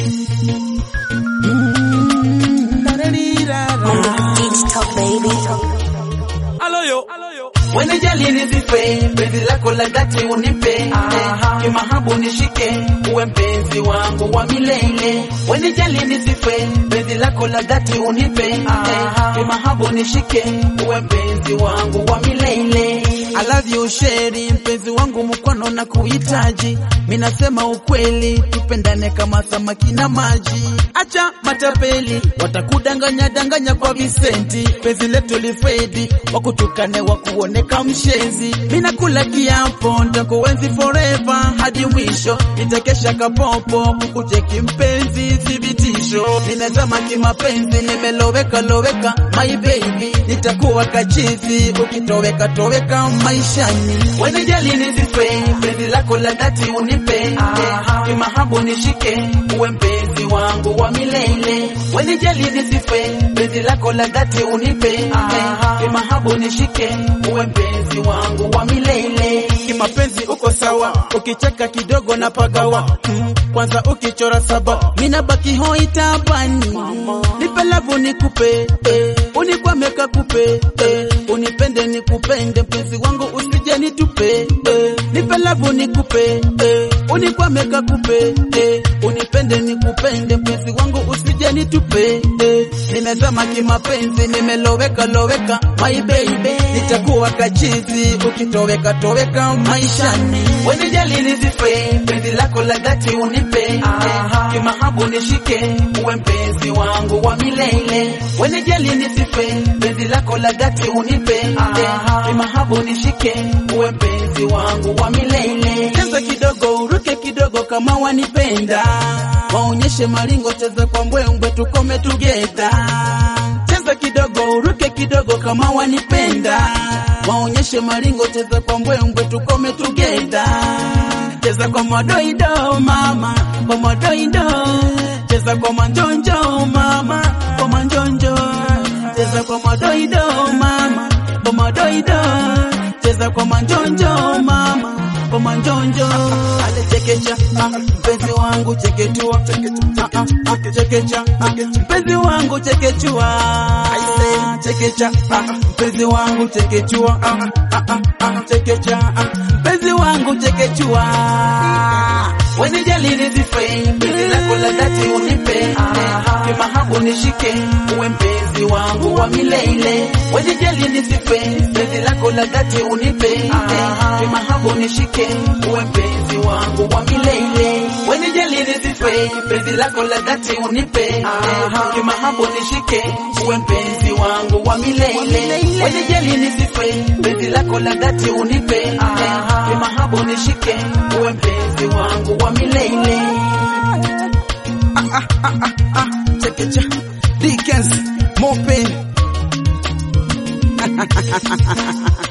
Wanijali nizife, penzi lako la dhati unipe, kimahabu nishike, uwe mpenzi wangu wa milele. Wanijali nizife, penzi lako la dhati unipe, kimahabu nishike, uwe mpenzi wangu wa milele. I love you sheri, mpenzi wangu mkono na kuhitaji. Minasema ukweli, tupendane kama samaki na maji. Acha matapeli, watakudanganya danganya kwa visenti. Penzi letu lifedi, wakutukane wakuoneka mshenzi. Minakula kiapo, nitakuenzi forever hadi mwisho. Nitakesha kapopo, kukucheki mpenzi thibitisho. Nimezama kimapenzi, nimeloweka loweka my baby. Nitakuwa kachizi, ukitoweka toweka maishani. Wanijali nizife, penzi lako la dhati unipe, kimahabu nishike, uwe mpenzi wangu wa milele. Wanijali nizife, penzi lako la dhati unipe, kimahabu nishike, uwe mpenzi wangu wa milele. Kimapenzi uko sawa, ukicheka kidogo na pagawa. Kwanza ukichora saba, mina baki hoi tabani. Nipe labu nikupe, unikwame kakupe, unipende nikupende, mpenzi wangu usije nitupe. Nipe labu nikupe, unikwame kakupe, unipende nikupende, mpenzi wangu usije nitupe. Nimezama kimapenzi, nimeloweka loweka my baby. Nitakuwa kachizi, ukitoweka toweka maishani. Wanijali nizife, penzi lako la dhati unipe, kimahabu nishike, uwe mpenzi wangu wa milele. Wanijali nizife, penzi lako la dhati unipe, kimahabu nishike, uwe mpenzi wangu wa milele. Cheza kidogo uruke kidogo kama wanipenda, waonyeshe maringo, cheza kwa mbwembwe tukome together. Cheza kidogo uruke kidogo kama wanipenda, waonyeshe maringo, cheza kwa mbwembwe tukome together. Cheza kwa madoido mama, kwa madoido. Cheza kwa manjonjo mama, kwa manjonjo. Cheza kwa madoido mama, kwa madoido. Cheza kwa manjonjo mama, kwa manjonjo. Ale chekecha, mpenzi wangu cheketua, chekecha, mpenzi wangu chekechua. Chekecha, mpenzi wangu chekechua, chekecha, mpenzi wangu chekechua. Wanijali nizife, penzi lako la dhati unipe, kimahabu nishike, uwe mpenzi wangu wa milele. Wanijali nizife, penzi lako la dhati unipe, kimahabu nishike, uwe mpenzi wangu wa milele. Wanijali nizife, penzi lako la dhati unipe, kimahabu nishike, uwe mpenzi wangu wa milele. Wanijali nizife, penzi lako la dhati unipe, kimahabu nishike, uwe mpenzi wangu wa milele. Chekecha, Dickens, more pain.